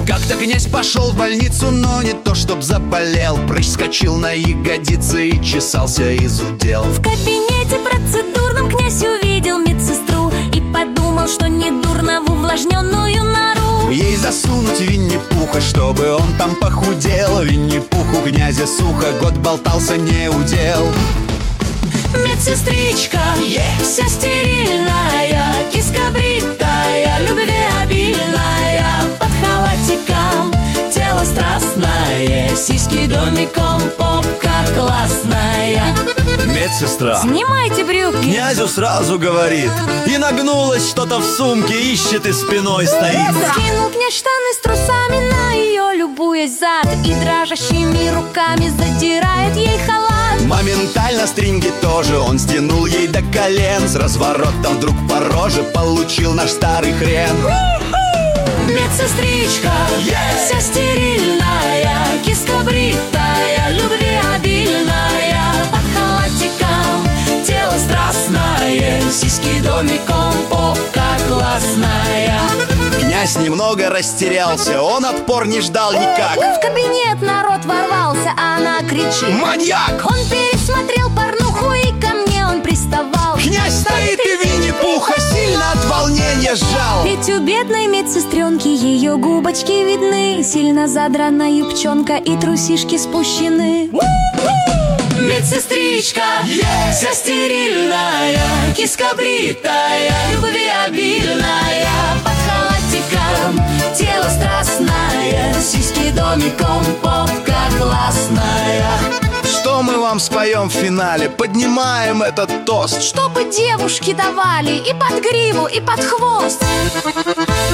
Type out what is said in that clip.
Как-то князь пошел в больницу, но не то чтоб заболел. Прыщ скочил на ягодицы и чесался из удел. В кабинете процедурном князь увидел медсестру и подумал, что недурно в увлажненную нору ей засунуть Винни-Пуха, чтобы он там похудел. Винни-Пуху князя сухо, год болтался не удел. Медсестричка, вся стерильная, киска бритая, любви обильная, под халатиком тело страстное, сиськи домиком, попка классная. Медсестра: снимайте брюки. Князю сразу говорит. И нагнулась что-то в сумке, ищет и спиной стоит. Скинул князь штаны с трусами на ее, любуясь зад, и дрожащими руками задирает ей халат. Моментально стринги тоже он стянул ей до колен. С разворотом вдруг по роже получил наш старый хрен. Медсестричка, вся стерильная, киска бритая, любви обильная, под халатиком тело страстное, сиськи домиком, попка классная. Князь немного растерялся, он отпор не ждал никак. В кабинет народ ворвался, а она кричит: маньяк! Он пересмотрел порнуху и ко мне он приставал. Князь стоит и Винни-Пуха сильно от волнения сжал. Ведь у бедной медсестренки ее губочки видны, сильно задрана юбчонка и трусишки спущены. Медсестричка, вся стерильная, киска бритая, любви обильная, под халатиком тело страстное, сиськи домиком, попка классная. Что мы вам споем в финале? Поднимаем этот тост. Чтобы девушки давали и под гриву, и под хвост.